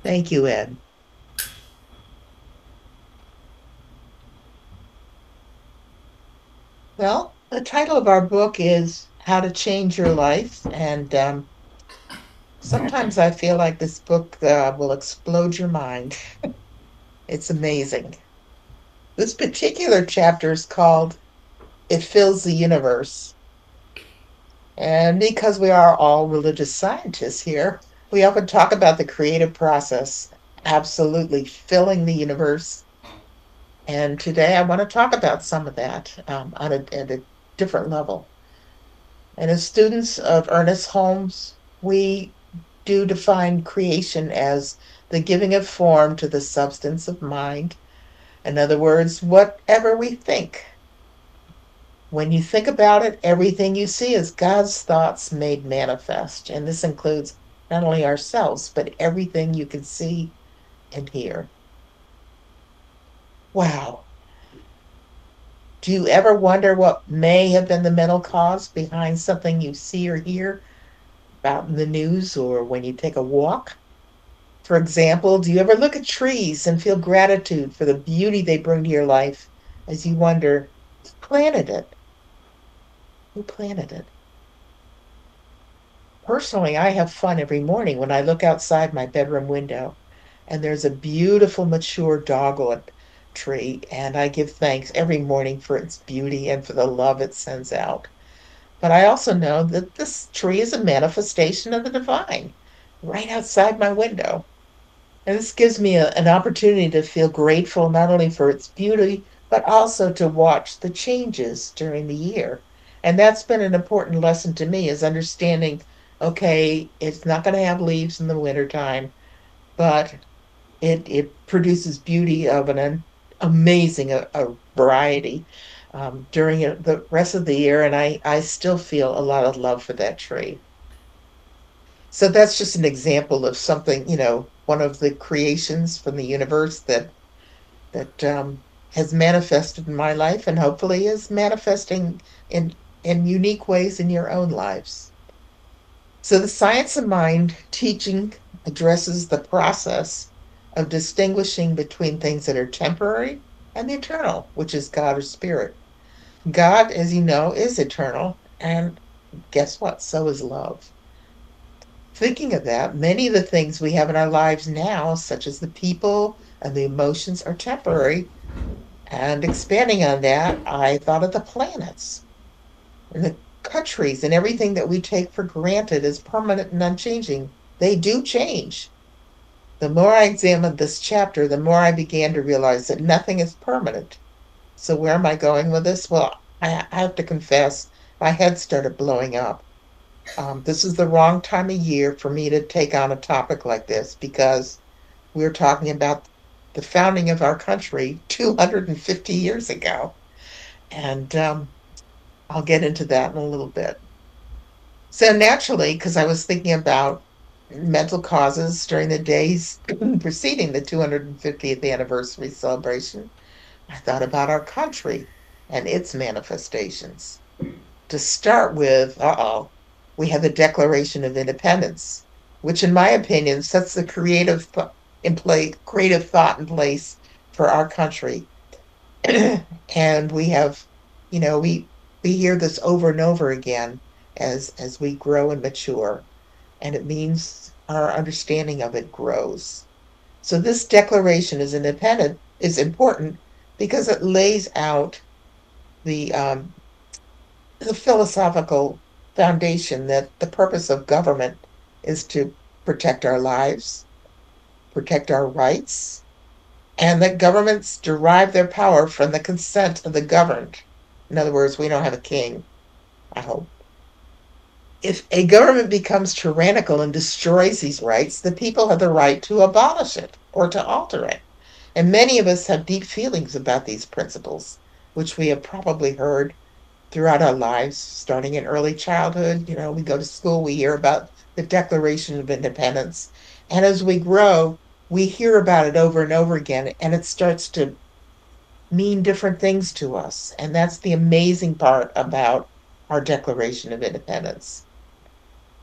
Thank you, Ed. Well, the title of our book is How to Change Your Life. And sometimes I feel like this book will explode your mind. It's amazing. This particular chapter is called It Fills the Universe. And because we are all religious scientists here, we often talk about the creative process absolutely filling the universe. And today I want to talk about some of that at a different level. And as students of Ernest Holmes, we do define creation as the giving of form to the substance of mind. In other words, whatever we think. When you think about it, everything you see is God's thoughts made manifest. And this includes not only ourselves, but everything you can see and hear. Wow. Do you ever wonder what may have been the mental cause behind something you see or hear about in the news or when you take a walk? For example, do you ever look at trees and feel gratitude for the beauty they bring to your life as you wonder, who planted it? Who planted it? Personally, I have fun every morning when I look outside my bedroom window and there's a beautiful mature dogwood tree, and I give thanks every morning for its beauty and for the love it sends out. But I also know that this tree is a manifestation of the divine right outside my window. And this gives me an opportunity to feel grateful not only for its beauty, but also to watch the changes during the year. And that's been an important lesson to me is understanding, okay, it's not going to have leaves in the wintertime, but it produces beauty of amazing a variety during the rest of the year. And I still feel a lot of love for that tree. So that's just an example of something, one of the creations from the universe that has manifested in my life and hopefully is manifesting in unique ways in your own lives. So the science of mind teaching addresses the process of distinguishing between things that are temporary and the eternal, which is God or spirit. God, as you know, is eternal, and guess what? So is love. Thinking of that, many of the things we have in our lives now, such as the people and the emotions, are temporary. And expanding on that, I thought of the planets and the countries and everything that we take for granted as permanent and unchanging. They do change. The more I examined this chapter, the more I began to realize that nothing is permanent. So, where am I going with this? Well, I have to confess, my head started blowing up. This is the wrong time of year for me to take on a topic like this because we're talking about the founding of our country 250 years ago. And I'll get into that in a little bit. So, naturally, because I was thinking about mental causes during the days preceding the 250th anniversary celebration, I thought about our country and its manifestations. To start with, we have the Declaration of Independence, which, in my opinion, sets the creative thought in place for our country. And we have, we hear this over and over again as we grow and mature, and it means our understanding of it grows. So this declaration is important because it lays out the philosophical foundation that the purpose of government is to protect our lives, protect our rights, and that governments derive their power from the consent of the governed. In other words, we don't have a king, I hope. If a government becomes tyrannical and destroys these rights, the people have the right to abolish it or to alter it. And many of us have deep feelings about these principles, which we have probably heard throughout our lives, starting in early childhood. We go to school, we hear about the Declaration of Independence. And as we grow, we hear about it over and over again, and it starts to mean different things to us. And that's the amazing part about our Declaration of Independence.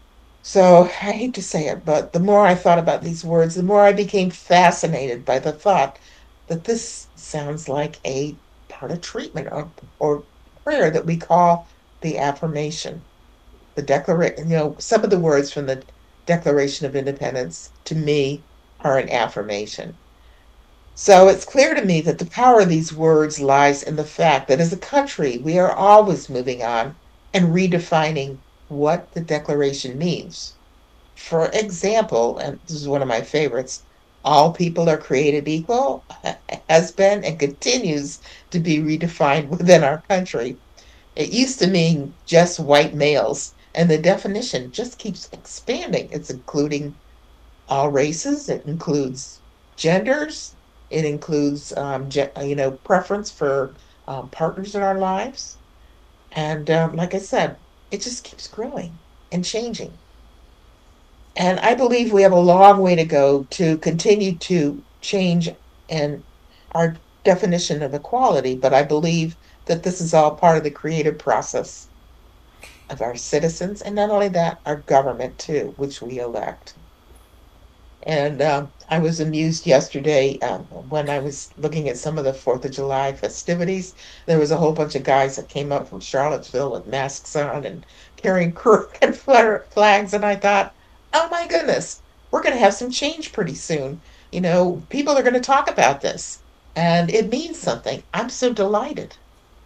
So I hate to say it, but the more I thought about these words, the more I became fascinated by the thought that this sounds like a part of treatment or prayer that we call the affirmation. The declaration, some of the words from the Declaration of Independence to me are an affirmation. So it's clear to me that the power of these words lies in the fact that as a country, we are always moving on and redefining what the Declaration means. For example, and this is one of my favorites, all people are created equal has been and continues to be redefined within our country. It used to mean just white males, and the definition just keeps expanding. It's including all races, it includes genders, it includes preference for partners in our lives. And like I said, it just keeps growing and changing. And I believe we have a long way to go to continue to change and our definition of equality, but I believe that this is all part of the creative process of our citizens, and not only that, our government too, which we elect. And I was amused yesterday when I was looking at some of the Fourth of July festivities. There was a whole bunch of guys that came up from Charlottesville with masks on and carrying crooked flags, and I thought, oh my goodness, we're going to have some change pretty soon. People are going to talk about this, and it means something. I'm so delighted.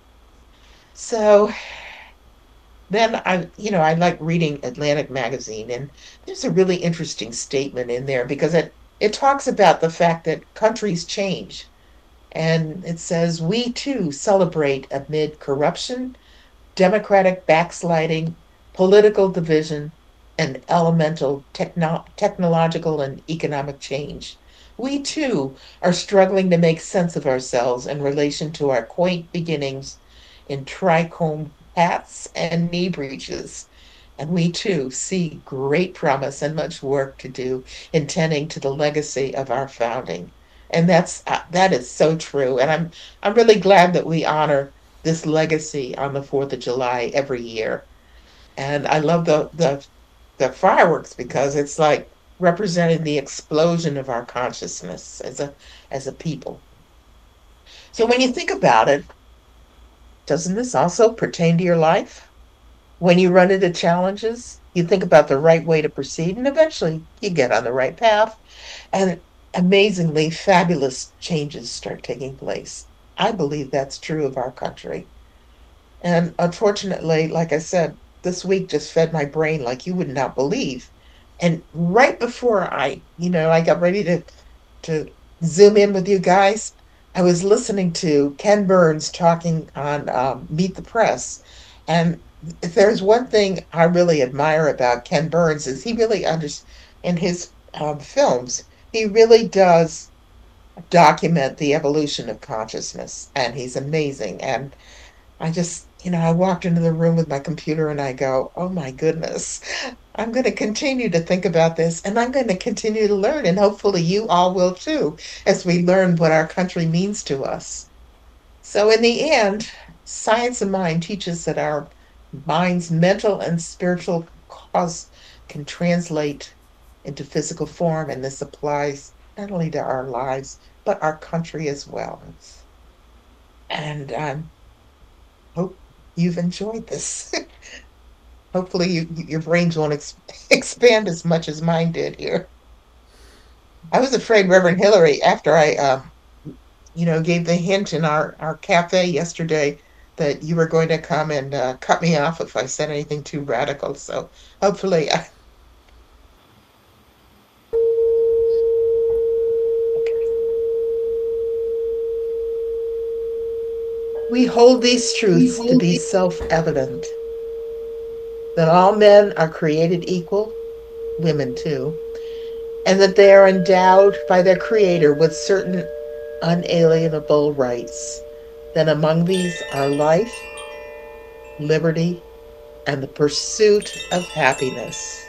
So then I like reading Atlantic Magazine, and there's a really interesting statement in there because it talks about the fact that countries change. And it says, we too celebrate amid corruption, democratic backsliding, political division, and elemental technological and economic change. We too are struggling to make sense of ourselves in relation to our quaint beginnings in trichome hats and knee breeches. And we too see great promise and much work to do in tending to the legacy of our founding. And that is so true. And I'm really glad that we honor this legacy on the 4th of July every year. And I love the fireworks because it's like representing the explosion of our consciousness as a people. So when you think about it, doesn't this also pertain to your life? When you run into challenges, you think about the right way to proceed, and eventually you get on the right path. And amazingly, fabulous changes start taking place. I believe that's true of our country. And unfortunately, like I said, this week just fed my brain like you would not believe. And right before I got ready to zoom in with you guys, I was listening to Ken Burns talking on Meet the Press. And if there's one thing I really admire about Ken Burns is he really in his films, he really does document the evolution of consciousness, and he's amazing. And I walked into the room with my computer and I go, oh my goodness, I'm going to continue to think about this and I'm going to continue to learn. And hopefully you all will too, as we learn what our country means to us. So, in the end, science of mind teaches that our mind's mental and spiritual cause can translate into physical form. And this applies not only to our lives, but our country as well. And hope you've enjoyed this. Hopefully, your brains won't expand as much as mine did here. I was afraid, Reverend Hillary, after I, gave the hint in our cafe yesterday that you were going to come and cut me off if I said anything too radical. So hopefully, okay. We hold these truths to be self-evident that all men are created equal, women too, and that they are endowed by their Creator with certain unalienable rights. Then among these are life, liberty, and the pursuit of happiness.